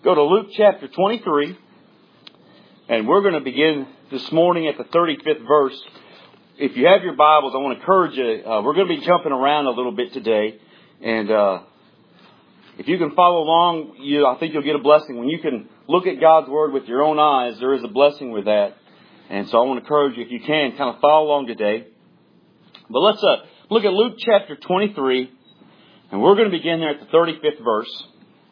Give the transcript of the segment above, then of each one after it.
Go to Luke chapter 23. And we're going to begin this morning at the 35th verse. If you have your Bibles, I want to encourage you. We're going to be jumping around a little bit today. And if you can follow along, I think you'll get a blessing. When you can look at God's Word with your own eyes, there is a blessing with that. And so I want to encourage you, if you can, kind of follow along today. But let's look at Luke chapter 23. And we're going to begin there at the 35th verse.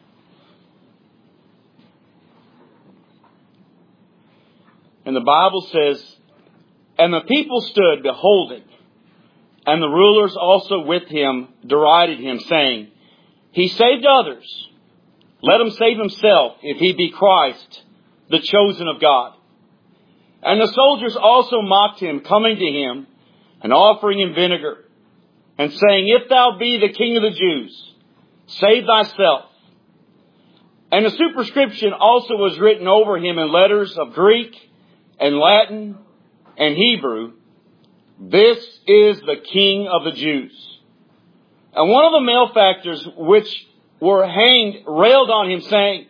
And the Bible says, "And the people stood beholding, and the rulers also with him derided him, saying, He saved others. Let him save himself, if he be Christ, the chosen of God. And the soldiers also mocked him, coming to him, and offering him vinegar, and saying, If thou be the King of the Jews, save thyself. And a superscription also was written over him in letters of Greek and Latin and Hebrew, This is the King of the Jews. And one of the malefactors which were hanged railed on him, saying,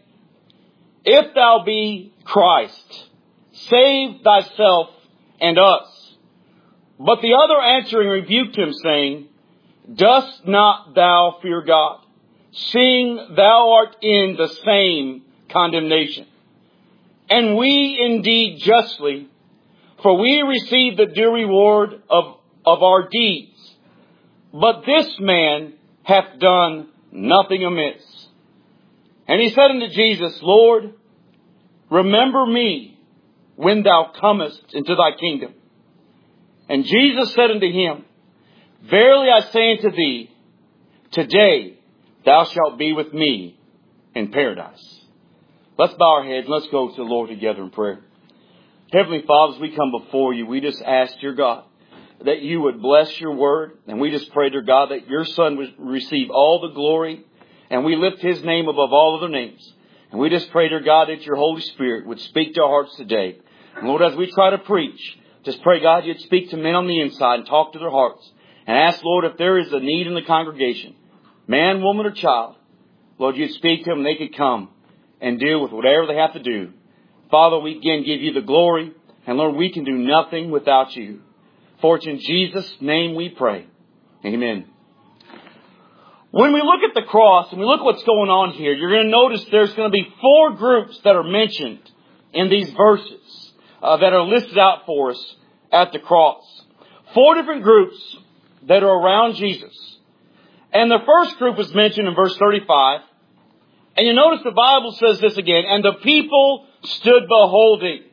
If thou be Christ, save thyself and us. But the other answering rebuked him, saying, Dost not thou fear God, seeing thou art in the same condemnation? And we indeed justly, for we receive the due reward of our deeds. But this man hath done nothing amiss. And he said unto Jesus, Lord, remember me when thou comest into thy kingdom. And Jesus said unto him, Verily I say unto thee, today thou shalt be with me in paradise. Let's bow our heads. Let's go to the Lord together in prayer. Heavenly Father, as we come before you, we just ask, dear God, that you would bless your word. And we just pray, dear God, that your Son would receive all the glory. And we lift his name above all other names. And we just pray, dear God, that your Holy Spirit would speak to our hearts today. And Lord, as we try to preach, just pray, God, you'd speak to men on the inside and talk to their hearts. And ask, Lord, if there is a need in the congregation, man, woman, or child, Lord, you'd speak to them and they could come and deal with whatever they have to do. Father, we again give you the glory. And Lord, we can do nothing without you. For it's in Jesus' name we pray. Amen. When we look at the cross and we look at what's going on here, you're going to notice there's going to be four groups that are mentioned in these verses that are listed out for us at the cross. Four different groups that are around Jesus. And the first group was mentioned in verse 35. And you notice the Bible says this again, and the people stood beholding.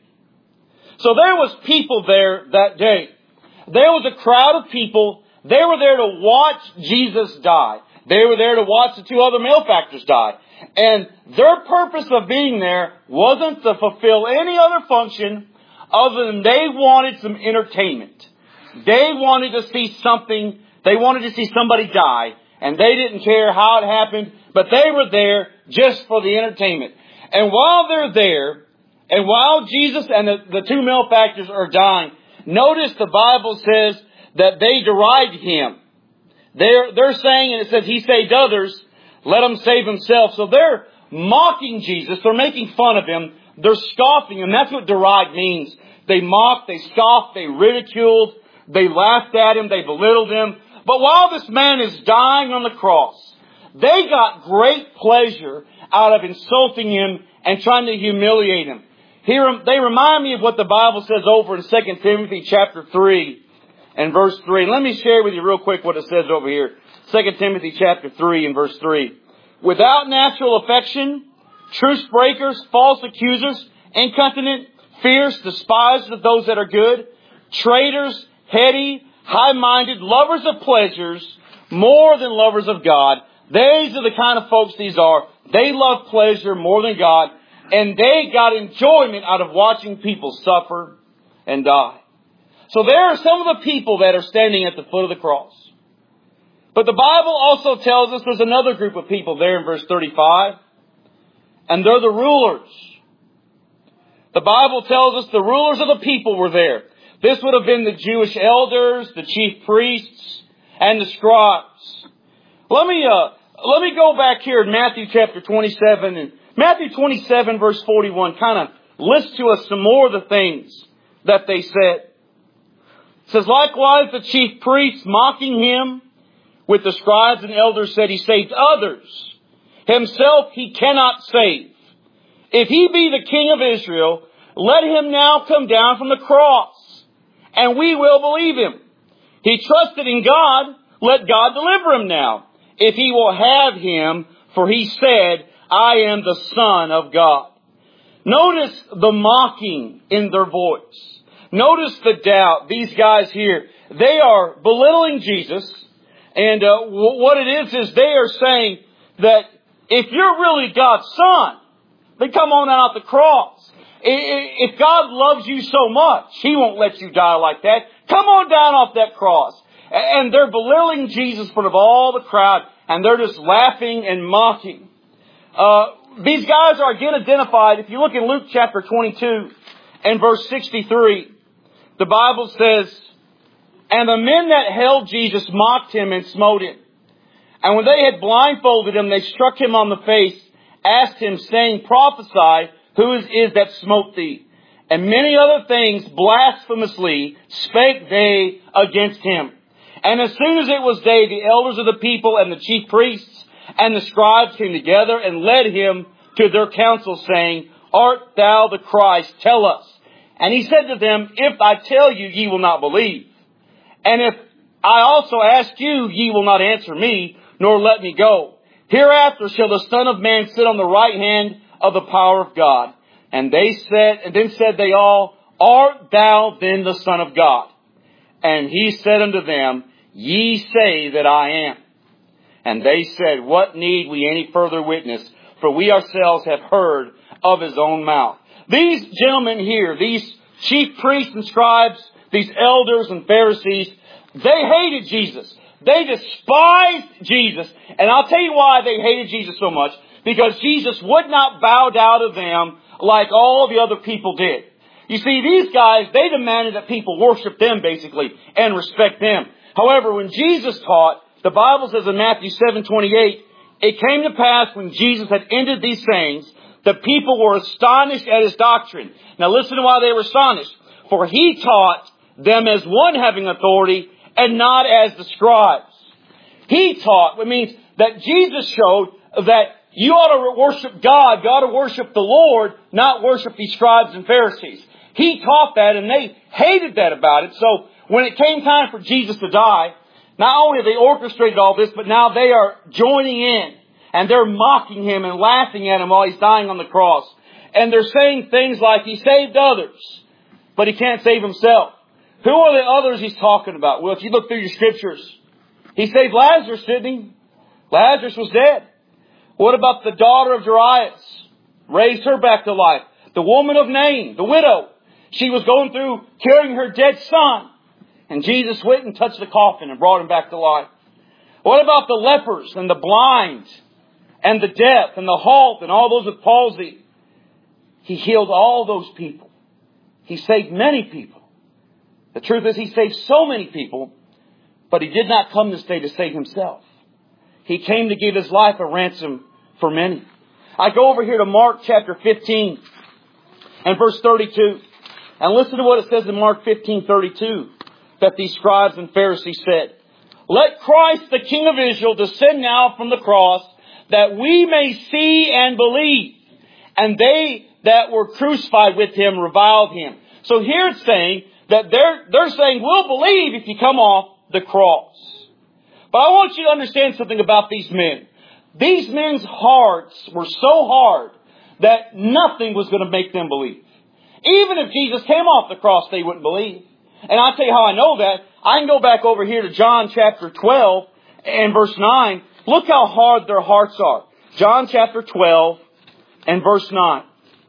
So there was people there that day. There was a crowd of people. They were there to watch Jesus die. They were there to watch the two other malefactors die. And their purpose of being there wasn't to fulfill any other function other than they wanted some entertainment. They wanted to see something. They wanted to see somebody die. And they didn't care how it happened. But they were there just for the entertainment. And while they're there, and while Jesus and the two malefactors are dying, notice the Bible says that they deride him. They're saying, and it says, He saved others, let him save himself. So they're mocking Jesus. They're making fun of him. They're scoffing him. That's what deride means. They mocked, they scoffed, they ridiculed, they laughed at him, they belittled him. But while this man is dying on the cross, they got great pleasure out of insulting him and trying to humiliate him. Here, they remind me of what the Bible says over in 2 Timothy chapter 3 and verse 3. Let me share with you real quick what it says over here. 2 Timothy chapter 3 and verse 3. Without natural affection, truce breakers, false accusers, incontinent, fierce, despisers of those that are good, traitors, heady, high-minded, lovers of pleasures, more than lovers of God. These are the kind of folks these are. They love pleasure more than God. And they got enjoyment out of watching people suffer and die. So there are some of the people that are standing at the foot of the cross. But the Bible also tells us there's another group of people there in verse 35. And they're the rulers. The Bible tells us the rulers of the people were there. This would have been the Jewish elders, the chief priests, and the scribes. Let me go back here in Matthew chapter 27 and Matthew 27 verse 41 kind of lists to us some more of the things that they said. It says, likewise the chief priests mocking him with the scribes and elders said, he saved others. Himself he cannot save. If he be the King of Israel, let him now come down from the cross, and we will believe him. He trusted in God, let God deliver him now, if he will have him, for he said, I am the Son of God. Notice the mocking in their voice. Notice the doubt. These guys here, they are belittling Jesus. And what it is they are saying that if you're really God's Son, then come on out the cross. If God loves you so much, He won't let you die like that. Come on down off that cross. And they're belittling Jesus in front of all the crowd, and they're just laughing and mocking. These guys are again identified. If you look in Luke chapter 22 and verse 63, the Bible says, and the men that held Jesus mocked him and smote him. And when they had blindfolded him, they struck him on the face, asked him, saying, prophesy, who is that smote thee? And many other things blasphemously spake they against him. And as soon as it was day, the elders of the people and the chief priests and the scribes came together and led him to their council, saying, art thou the Christ? Tell us. And he said to them, if I tell you, ye will not believe. And if I also ask you, ye will not answer me, nor let me go. Hereafter shall the Son of Man sit on the right hand of the power of God. And then said they all, art thou then the Son of God? And he said unto them, ye say that I am. And they said, what need we any further witness? For we ourselves have heard of his own mouth. These gentlemen here, these chief priests and scribes, these elders and Pharisees, they hated Jesus. They despised Jesus. And I'll tell you why they hated Jesus so much. Because Jesus would not bow down to them like all the other people did. You see, these guys, they demanded that people worship them, basically, and respect them. However, when Jesus taught, the Bible says in Matthew 7:28, it came to pass when Jesus had ended these sayings, the people were astonished at his doctrine. Now listen to why they were astonished. For he taught them as one having authority and not as the scribes. He taught, which means that Jesus showed that you ought to worship God, you ought to worship the Lord, not worship these scribes and Pharisees. He taught that, and they hated that about it. So when it came time for Jesus to die, not only have they orchestrated all this, but now they are joining in. And they're mocking him and laughing at him while he's dying on the cross. And they're saying things like, he saved others, but he can't save himself. Who are the others he's talking about? Well, if you look through your scriptures, he saved Lazarus, didn't he? Lazarus was dead. What about the daughter of Jairus? Raised her back to life. The woman of Nain, the widow. She was going through carrying her dead son. And Jesus went and touched the coffin and brought him back to life. What about the lepers and the blind and the deaf and the halt and all those with palsy? He healed all those people. He saved many people. The truth is, he saved so many people, but he did not come this day to save himself. He came to give his life a ransom for many. I go over here to Mark chapter 15 and verse 32. And listen to what it says in Mark 15:32 that these scribes and Pharisees said. Let Christ, the King of Israel, descend now from the cross, that we may see and believe. And they that were crucified with him reviled him. So here it's saying that they're saying, we'll believe if you come off the cross. But I want you to understand something about these men. These men's hearts were so hard that nothing was going to make them believe. Even if Jesus came off the cross, they wouldn't believe. And I'll tell you how I know that. I can go back over here to John chapter 12 and verse 9. Look how hard their hearts are. John chapter 12 and verse 9.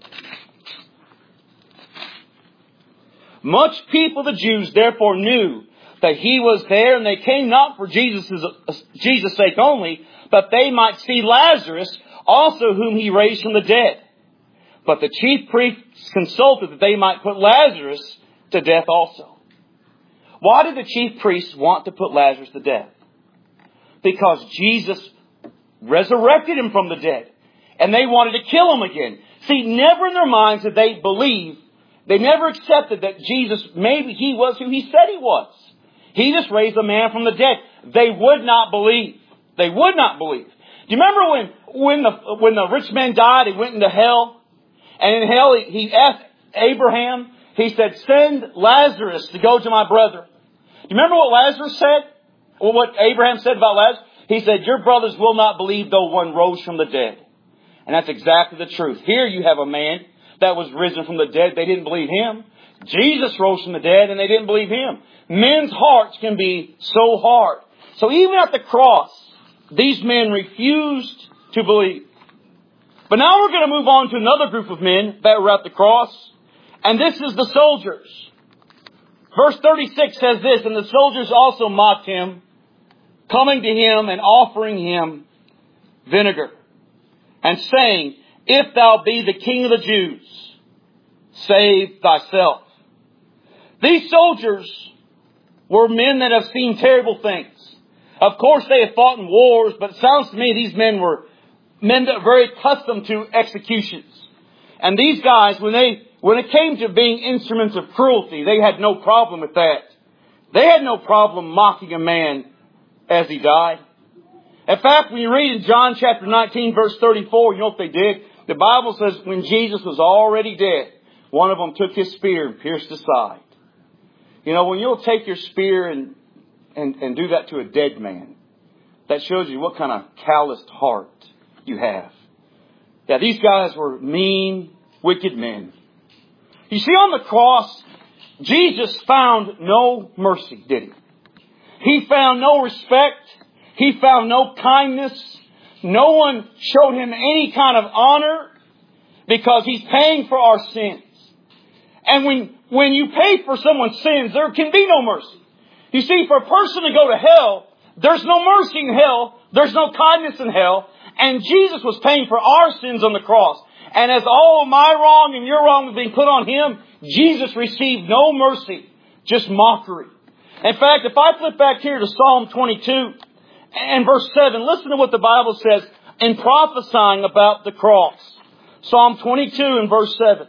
Much people, the Jews, therefore knew that he was there, and they came not for Jesus' sake only, but they might see Lazarus also, whom he raised from the dead. But the chief priests consulted that they might put Lazarus to death also. Why did the chief priests want to put Lazarus to death? Because Jesus resurrected him from the dead. And they wanted to kill him again. See, never in their minds did they believe. They never accepted that Jesus, maybe he was who he said he was. He just raised a man from the dead. They would not believe. They would not believe. Do you remember when the rich man died, he went into hell? And in hell, he asked Abraham, he said, send Lazarus to go to my brother. Do you remember what Lazarus said? Or what Abraham said about Lazarus? He said, your brothers will not believe though one rose from the dead. And that's exactly the truth. Here you have a man that was risen from the dead. They didn't believe him. Jesus rose from the dead and they didn't believe him. Men's hearts can be so hard. So even at the cross, these men refused to believe. But now we're going to move on to another group of men that were at the cross. And this is the soldiers. Verse 36 says this, and the soldiers also mocked him, coming to him and offering him vinegar, and saying, if thou be the King of the Jews, save thyself. These soldiers were men that have seen terrible things. Of course, they have fought in wars, but it sounds to me these men were men that were very accustomed to executions. And these guys, when it came to being instruments of cruelty, they had no problem with that. They had no problem mocking a man as he died. In fact, when you read in John chapter 19, verse 34, you know what they did? The Bible says when Jesus was already dead, one of them took his spear and pierced his side. You know, when you'll take your spear and do that to a dead man, that shows you what kind of calloused heart you have. Yeah, these guys were mean, wicked men. You see, on the cross, Jesus found no mercy, did he? He found no respect. He found no kindness. No one showed him any kind of honor because he's paying for our sins. And when you pay for someone's sins, there can be no mercy. You see, for a person to go to hell, there's no mercy in hell. There's no kindness in hell. And Jesus was paying for our sins on the cross. And as all my wrong and your wrong was being put on him, Jesus received no mercy, just mockery. In fact, if I flip back here to Psalm 22 and verse 7, listen to what the Bible says in prophesying about the cross. Psalm 22 and verse 7.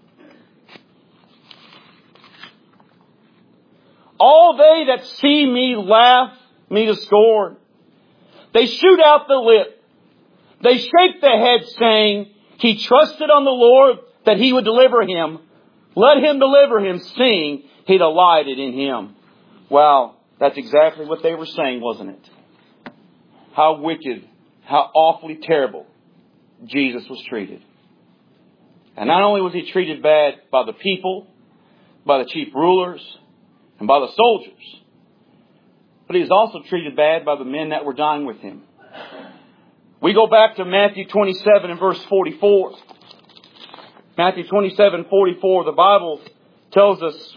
All they that see me laugh me to scorn. They shoot out the lip. They shake the head, saying, he trusted on the Lord that he would deliver him. Let him deliver him, seeing he delighted in him. Wow, that's exactly what they were saying, wasn't it? How wicked, how awfully terrible Jesus was treated. And not only was he treated bad by the people, by the chief rulers, and by the soldiers, but he was also treated bad by the men that were dying with him. We go back to Matthew 27 and verse 44. Matthew 27:44, the Bible tells us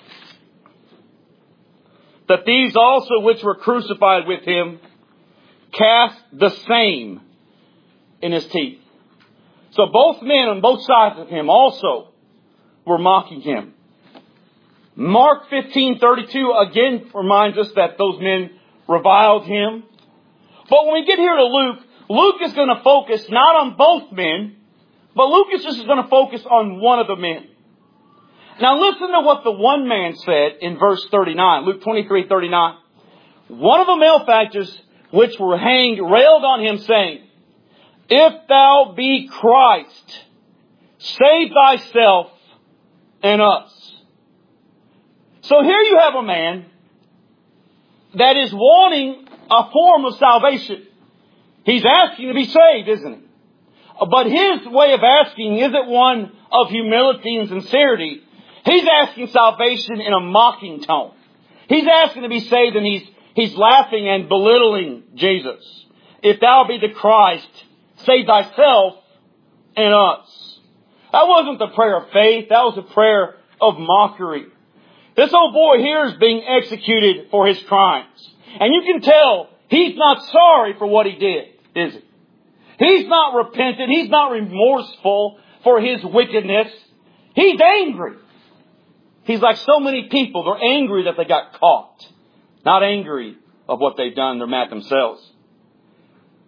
that these also which were crucified with him cast the same in his teeth. So both men on both sides of him also were mocking him. Mark 15:32 again reminds us that those men reviled him. But when we get here to Luke, Luke is going to focus not on both men, but Luke is just going to focus on one of the men. Now listen to what the one man said in verse 39, Luke 23:39. One of the malefactors which were hanged railed on him, saying, if thou be Christ, save thyself and us. So here you have a man that is wanting a form of salvation. He's asking to be saved, isn't he? But his way of asking isn't one of humility and sincerity. He's asking salvation in a mocking tone. He's asking to be saved, and he's laughing and belittling Jesus. If thou be the Christ, save thyself and us. That wasn't the prayer of faith. That was a prayer of mockery. This old boy here is being executed for his crimes. And you can tell he's not sorry for what he did, is he? He's not repentant. He's not remorseful for his wickedness. He's angry. He's like so many people. They're angry that they got caught. Not angry of what they've done. They're mad themselves.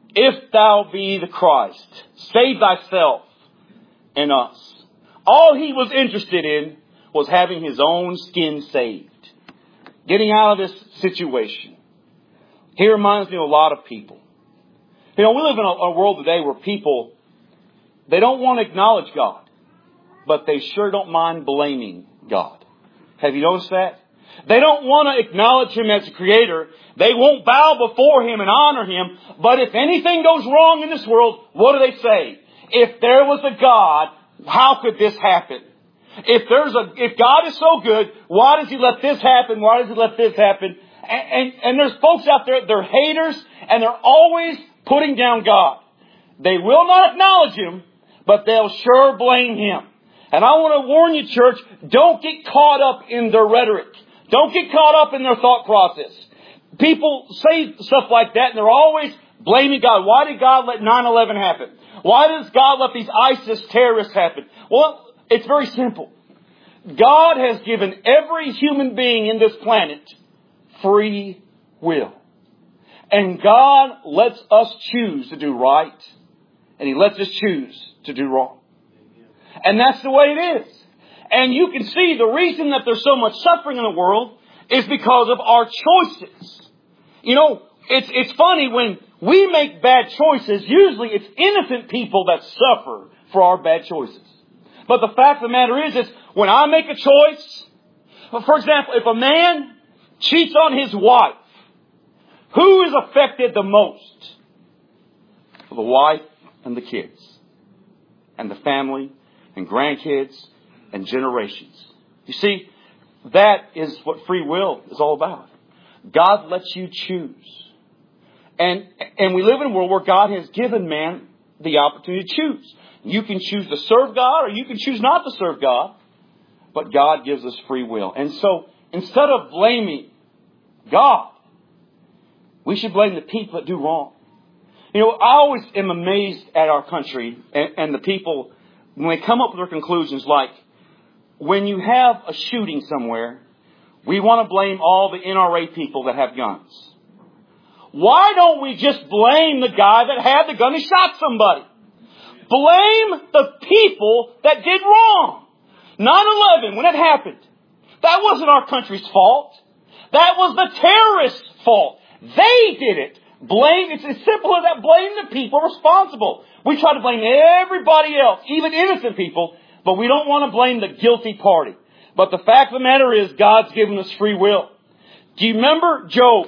if thou be the Christ, save thyself and us. All he was interested in was having his own skin saved. Getting out of this situation. He reminds me of a lot of people. We live in a world today where people, they don't want to acknowledge God, but they sure don't mind blaming God. Have you noticed that? They don't want to acknowledge Him as a Creator. They won't bow before Him and honor Him. But if anything goes wrong in this world, what do they say? If there was a God, how could this happen? If God is so good, why does He let this happen? Why does He let this happen? And there's folks out there, they're haters, and they're always putting down God. They will not acknowledge Him, but they'll sure blame Him. And I want to warn you, church, don't get caught up in their rhetoric. Don't get caught up in their thought process. People say stuff like that, and they're always blaming God. Why did God let 9/11 happen? Why does God let these ISIS terrorists happen? Well, it's very simple. God has given every human being in this planet free will. And God lets us choose to do right, and He lets us choose to do wrong. And that's the way it is. And you can see the reason that there's so much suffering in the world is because of our choices. It's funny when we make bad choices, usually it's innocent people that suffer for our bad choices. But the fact of the matter is when I make a choice, for example, if a man cheats on his wife, who is affected the most? The wife and the kids. And the family and grandkids and generations. You see, that is what free will is all about. God lets you choose. And we live in a world where God has given man the opportunity to choose. You can choose to serve God or you can choose not to serve God. But God gives us free will. And so, instead of blaming God, we should blame the people that do wrong. I always am amazed at our country and the people when they come up with their conclusions like, when you have a shooting somewhere, we want to blame all the NRA people that have guns. Why don't we just blame the guy that had the gun and shot somebody? Blame the people that did wrong. 9/11, when it happened, that wasn't our country's fault. That was the terrorists' fault. They did it. It's as simple as that. Blame the people responsible. We try to blame everybody else, even innocent people, but we don't want to blame the guilty party. But the fact of the matter is, God's given us free will. Do you remember Job?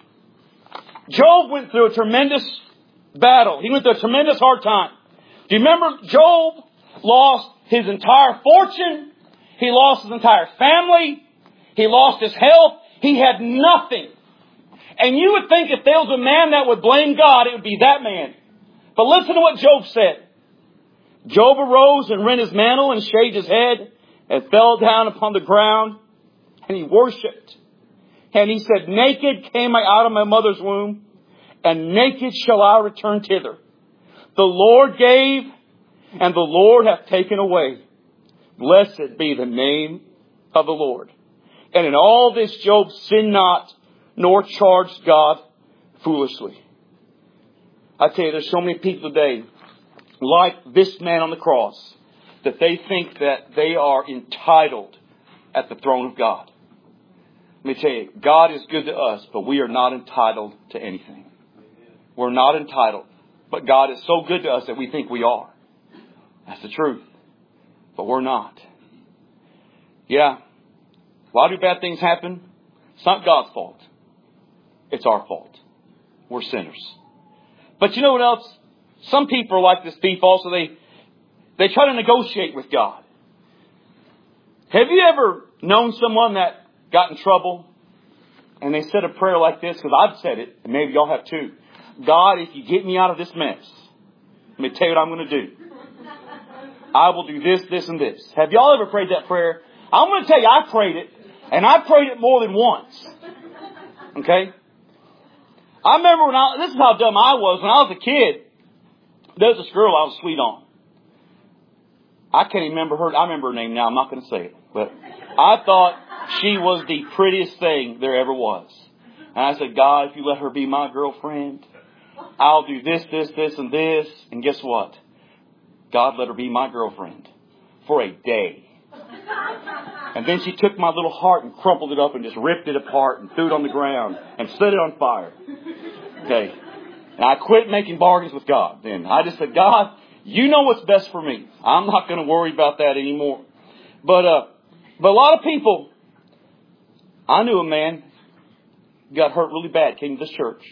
Job went through a tremendous battle. He went through a tremendous hard time. Do you remember Job lost his entire fortune? He lost his entire family. He lost his health. He had nothing. And you would think if there was a man that would blame God, it would be that man. But listen to what Job said. Job arose and rent his mantle and shaved his head and fell down upon the ground and he worshipped. And he said, naked came I out of my mother's womb and naked shall I return thither. The Lord gave and the Lord hath taken away. Blessed be the name of the Lord. And in all this Job sinned not, nor charged God foolishly. I tell you, there's so many people today, like this man on the cross, that they think that they are entitled at the throne of God. Let me tell you, God is good to us, but we are not entitled to anything. We're not entitled. But God is so good to us that we think we are. That's the truth. But we're not. Yeah. Why do bad things happen? It's not God's fault. It's our fault. We're sinners. But you know what else? Some people are like this thief also. They try to negotiate with God. Have you ever known someone that got in trouble and they said a prayer like this? Because I've said it, and maybe y'all have too. God, if you get me out of this mess, let me tell you what I'm going to do. I will do this, this, and this. Have y'all ever prayed that prayer? I'm going to tell you, I prayed it, and I prayed it more than once. Okay? I remember this is how dumb I was. When I was a kid, there was this girl I was sweet on. I can't even remember her. I remember her name now. I'm not going to say it. But I thought she was the prettiest thing there ever was. And I said, God, if you let her be my girlfriend, I'll do this, and this. And guess what? God let her be my girlfriend for a day. And then she took my little heart and crumpled it up and just ripped it apart and threw it on the ground and set it on fire. Okay. And I quit making bargains with God then. I just said, God, you know what's best for me. I'm not going to worry about that anymore. But a lot of people, I knew a man got hurt really bad, came to this church.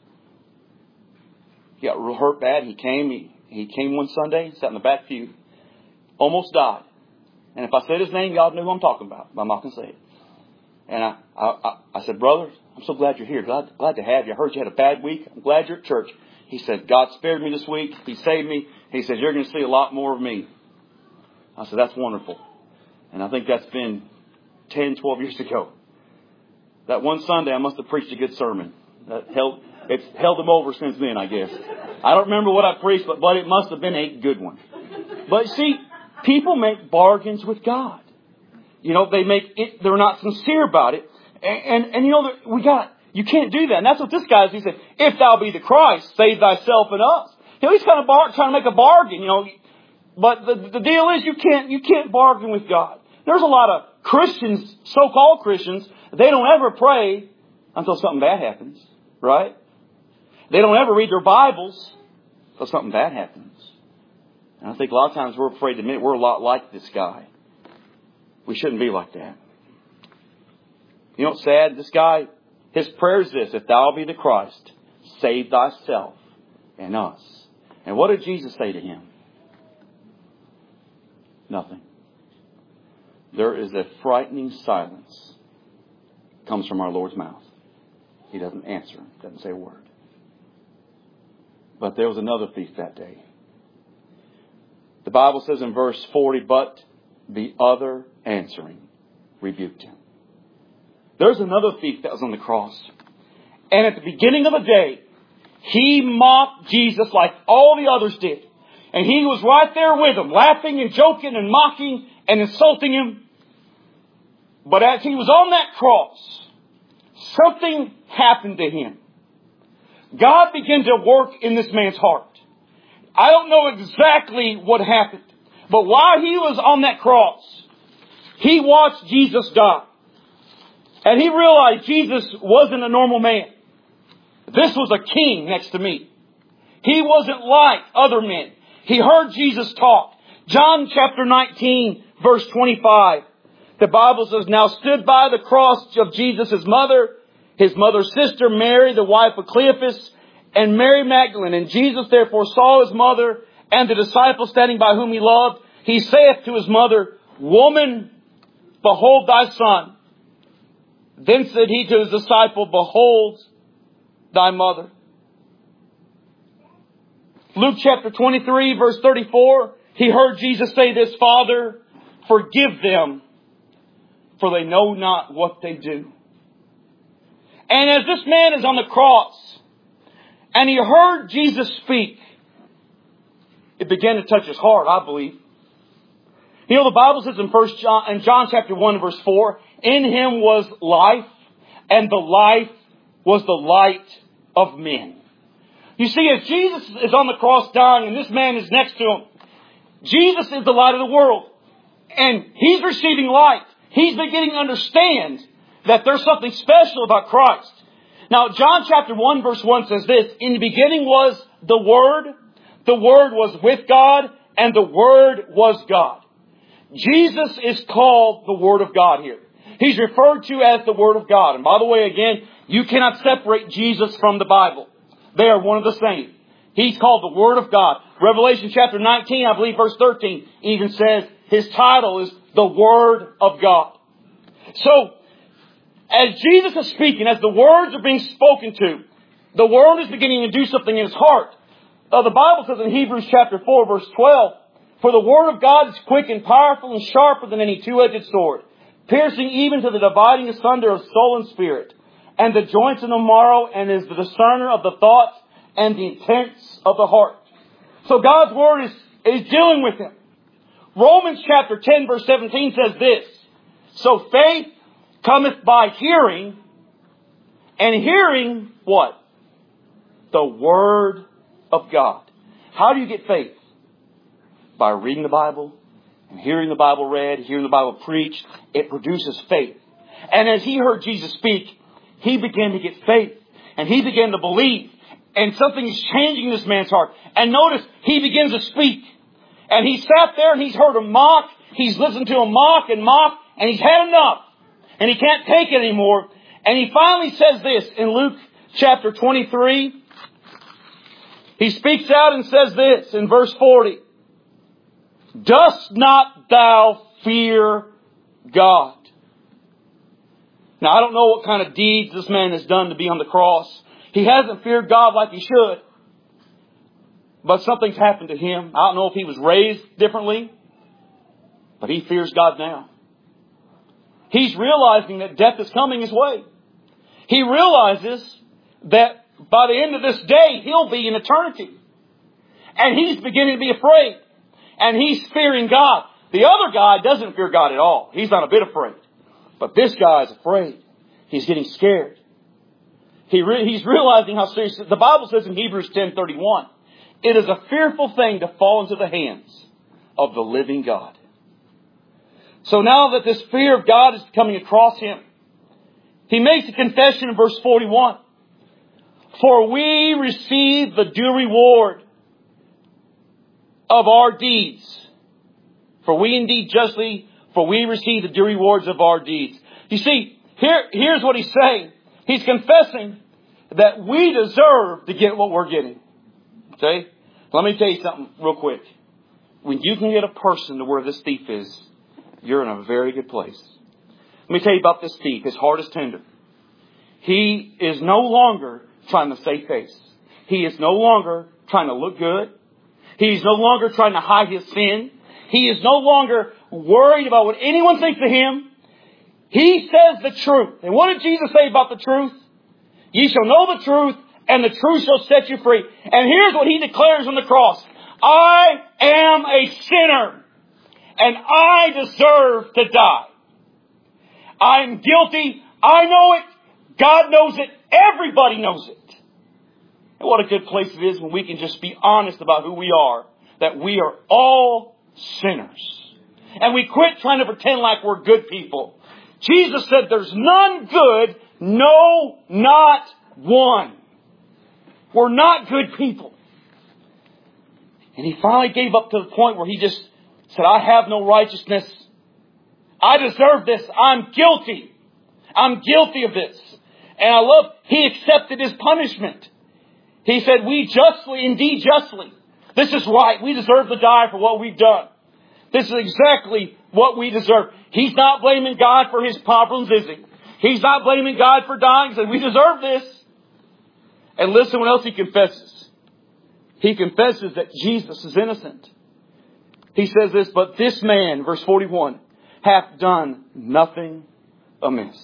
He got real hurt bad. He came one Sunday, sat in the back pew, almost died. And if I said his name, God knew who I'm talking about. But I'm not going to say it. And I said, brother, I'm so glad you're here. Glad to have you. I heard you had a bad week. I'm glad you're at church. He said, God spared me this week. He saved me. He said, you're going to see a lot more of me. I said, that's wonderful. And I think that's been 10, 12 years ago. That one Sunday, I must have preached a good sermon. It's held him over since then, I guess. I don't remember what I preached, but it must have been a good one. But see, people make bargains with God. You know, they're not sincere about it. And you know, you can't do that. And that's what this guy is. He said, if thou be the Christ, save thyself and us. You know, he's kind of trying to make a bargain, you know. But the deal is you can't bargain with God. There's a lot of Christians, so-called Christians, they don't ever pray until something bad happens. Right? They don't ever read their Bibles until something bad happens. And I think a lot of times we're afraid to admit we're a lot like this guy. We shouldn't be like that. You know what's sad? This guy, his prayer is this: if thou be the Christ, save thyself and us. And what did Jesus say to him? Nothing. There is a frightening silence that comes from our Lord's mouth. He doesn't answer. Doesn't say a word. But there was another thief that day. The Bible says in verse 40, but the other answering rebuked him. There's another thief that was on the cross. And at the beginning of the day, he mocked Jesus like all the others did. And he was right there with them, laughing and joking and mocking and insulting him. But as he was on that cross, something happened to him. God began to work in this man's heart. I don't know exactly what happened. But while he was on that cross, he watched Jesus die. And he realized Jesus wasn't a normal man. This was a king next to me. He wasn't like other men. He heard Jesus talk. John chapter 19, verse 25. The Bible says, now stood by the cross of Jesus, his mother's sister Mary, the wife of Cleophas, and Mary Magdalene. And Jesus therefore saw his mother and the disciple standing by whom he loved. He saith to his mother, woman, behold thy son. Then said he to his disciple, behold thy mother. Luke chapter 23, verse 34, he heard Jesus say this, Father, forgive them, for they know not what they do. And as this man is on the cross, and he heard Jesus speak, it began to touch his heart, I believe. You know, the Bible says in John chapter 1, verse 4, in him was life, and the life was the light of men. You see, as Jesus is on the cross dying, and this man is next to him, Jesus is the light of the world. And he's receiving light. He's beginning to understand that there's something special about Christ. Now, John chapter 1 verse 1 says this, in the beginning was the Word was with God, and the Word was God. Jesus is called the Word of God here. He's referred to as the Word of God. And by the way, again, you cannot separate Jesus from the Bible. They are one of the same. He's called the Word of God. Revelation chapter 19, I believe verse 13, even says his title is the Word of God. So, as Jesus is speaking, as the words are being spoken to, the Word is beginning to do something in his heart. The Bible says in Hebrews chapter 4, verse 12, for the Word of God is quick and powerful and sharper than any two-edged sword, piercing even to the dividing asunder of soul and spirit, and the joints and the marrow, and is the discerner of the thoughts and the intents of the heart. So God's Word is dealing with him. Romans chapter 10 verse 17 says this, so faith cometh by hearing, and hearing what? the Word of God. How do you get faith? By reading the Bible and hearing the Bible read, hearing the Bible preached. It produces faith. And as he heard Jesus speak, he began to get faith. And he began to believe. And something is changing in this man's heart. And notice, he begins to speak. And he sat there and he's heard him mock. He's listened to him mock. And he's had enough. And he can't take it anymore. And he finally says this in Luke chapter 23. He speaks out and says this in verse 40. Dost not thou fear God? Now, I don't know what kind of deeds this man has done to be on the cross. He hasn't feared God like he should. But something's happened to him. I don't know if he was raised differently. But he fears God now. He's realizing that death is coming his way. He realizes that by the end of this day, he'll be in eternity. And he's beginning to be afraid. And he's fearing God. The other guy doesn't fear God at all. He's not a bit afraid. But this guy is afraid. He's getting scared. He's realizing how serious. The Bible says in Hebrews 10:31, it is a fearful thing to fall into the hands of the living God. So now that this fear of God is coming across him, he makes a confession in verse 41. For we receive the due reward of our deeds. For we indeed justly, for we receive the due rewards of our deeds. You see, here's what he's saying. He's confessing that we deserve to get what we're getting. Okay? Let me tell you something real quick. When you can get a person to where this thief is, you're in a very good place. Let me tell you about this thief. His heart is tender. He is no longer trying to save face. He is no longer trying to look good. He's no longer trying to hide his sin. He is no longer worried about what anyone thinks of him. He says the truth. And what did Jesus say about the truth? Ye shall know the truth, and the truth shall set you free. And here's what he declares on the cross. I am a sinner, and I deserve to die. I'm guilty. I know it. God knows it. Everybody knows it. And what a good place it is when we can just be honest about who we are. That we are all sinners. And we quit trying to pretend like we're good people. Jesus said there's none good, no, not one. We're not good people. And he finally gave up to the point where he just said, I have no righteousness. I deserve this. I'm guilty. I'm guilty of this. And I love, he accepted his punishment. He said, we justly, indeed justly. This is right. We deserve to die for what we've done. This is exactly what we deserve. He's not blaming God for his problems, is he? He's not blaming God for dying. He said, we deserve this. And listen what else he confesses. He confesses that Jesus is innocent. He says this, but this man, verse 41, hath done nothing amiss.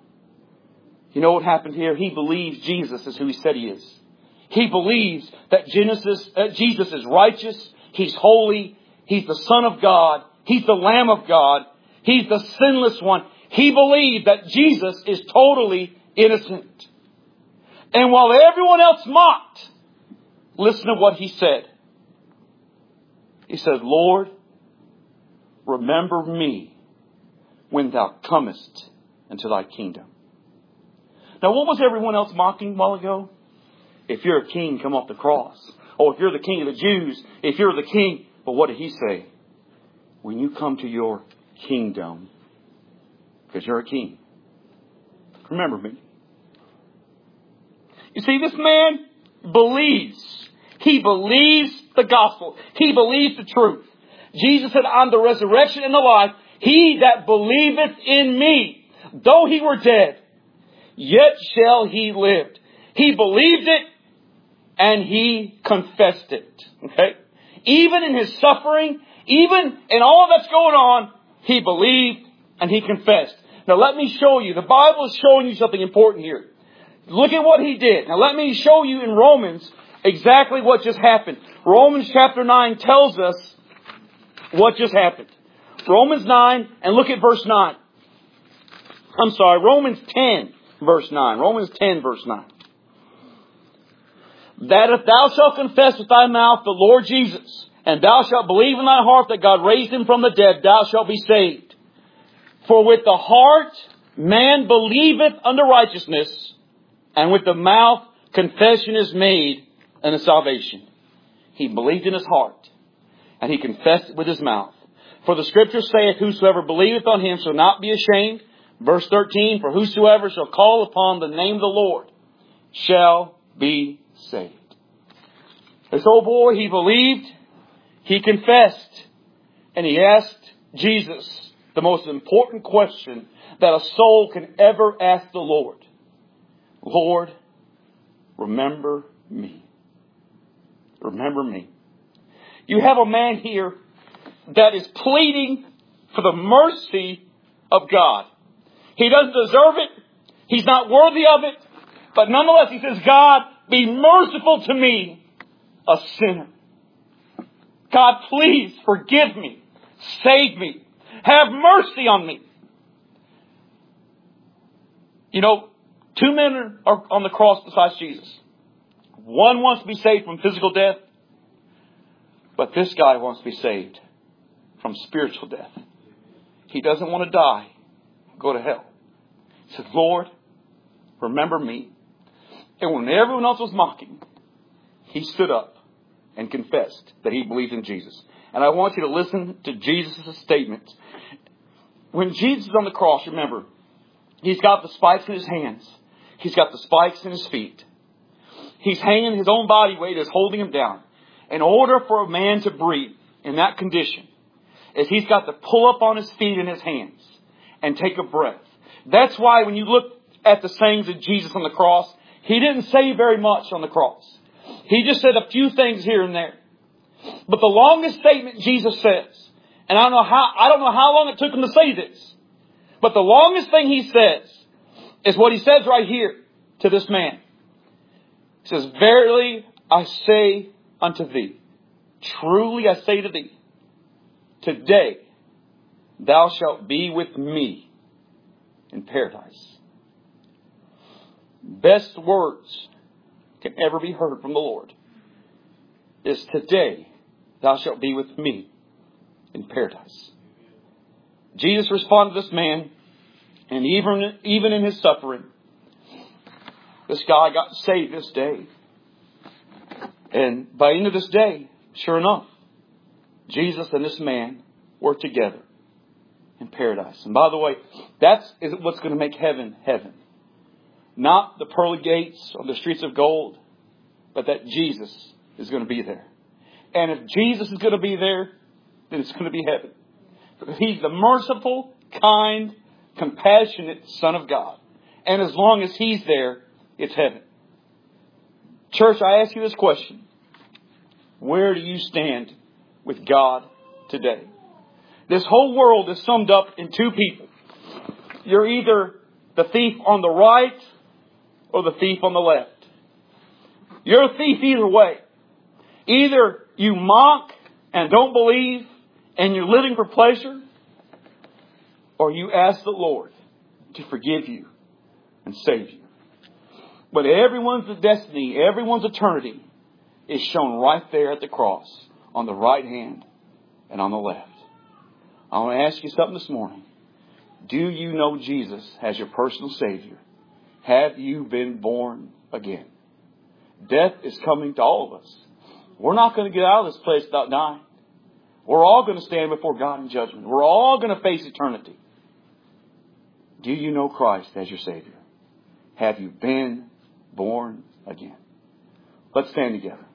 You know what happened here? He believes Jesus is who he said he is. He believes that Jesus is righteous. He's holy. He's the Son of God. He's the Lamb of God. He's the sinless one. He believed that Jesus is totally innocent. And while everyone else mocked, listen to what he said. He said, Lord, remember me when thou comest into thy kingdom. Now, what was everyone else mocking a while ago? If you're a king, come off the cross. Or if you're the king of the Jews, if you're the king. But what did he say? When you come to your kingdom, because you're a king, remember me. You see, this man believes. He believes the gospel. He believes the truth. Jesus said, I'm the resurrection and the life. He that believeth in me, though he were dead, yet shall he live. He believed it and he confessed it. Okay? Even in his suffering, even in all that's going on, he believed and he confessed. Now let me show you. The Bible is showing you something important here. Look at what he did. Now let me show you in Romans exactly what just happened. Romans chapter 9 tells us what just happened. Romans 9, and look at verse 9. I'm sorry, Romans 10, verse 9. Romans 10, verse 9. that if thou shalt confess with thy mouth the Lord Jesus, and thou shalt believe in thy heart that God raised him from the dead, thou shalt be saved. For with the heart man believeth unto righteousness, and with the mouth confession is made unto salvation. He believed in his heart, and he confessed it with his mouth. For the Scripture saith, whosoever believeth on him shall not be ashamed. Verse 13, for whosoever shall call upon the name of the Lord shall be saved. This old boy, he believed, he confessed, and he asked Jesus the most important question that a soul can ever ask the Lord. Lord, remember me. Remember me. You have a man here that is pleading for the mercy of God. He doesn't deserve it. He's not worthy of it. But nonetheless, he says, God, be merciful to me, a sinner. God, please forgive me. Save me. Have mercy on me. You know, two men are on the cross besides Jesus. One wants to be saved from physical death, but this guy wants to be saved from spiritual death. He doesn't want to die, go to hell. He said, Lord, remember me. And when everyone else was mocking, he stood up and confessed that he believed in Jesus. And I want you to listen to Jesus' statement. When Jesus is on the cross, remember, he's got the spikes in his hands. He's got the spikes in his feet. He's hanging, his own body weight is holding him down. In order for a man to breathe in that condition, is he's got to pull up on his feet and his hands and take a breath. That's why when you look at the sayings of Jesus on the cross, he didn't say very much on the cross. He just said a few things here and there. But the longest statement Jesus says, and I don't know how long it took him to say this, but the longest thing he says is what he says right here to this man. He says, verily I say unto thee, truly I say to thee, today thou shalt be with me in paradise. Best words can ever be heard from the Lord is, today thou shalt be with me in paradise. Jesus responded to this man, and even in his suffering, this guy got saved this day. And by the end of this day, sure enough, Jesus and this man were together in paradise. And by the way, that's what's going to make heaven, heaven. Not the pearly gates or the streets of gold, but that Jesus is going to be there. And if Jesus is going to be there, then it's going to be heaven. Because he's the merciful, kind, compassionate Son of God. And as long as he's there, it's heaven. Church, I ask you this question. Where do you stand with God today? This whole world is summed up in two people. You're either the thief on the right or the thief on the left. You're a thief either way. Either you mock and don't believe and you're living for pleasure, or you ask the Lord to forgive you and save you. But everyone's destiny, everyone's eternity is shown right there at the cross, on the right hand and on the left. I want to ask you something this morning. Do you know Jesus as your personal Savior? Have you been born again? Death is coming to all of us. We're not going to get out of this place without dying. We're all going to stand before God in judgment. We're all going to face eternity. Do you know Christ as your Savior? Have you been born again? Let's stand together.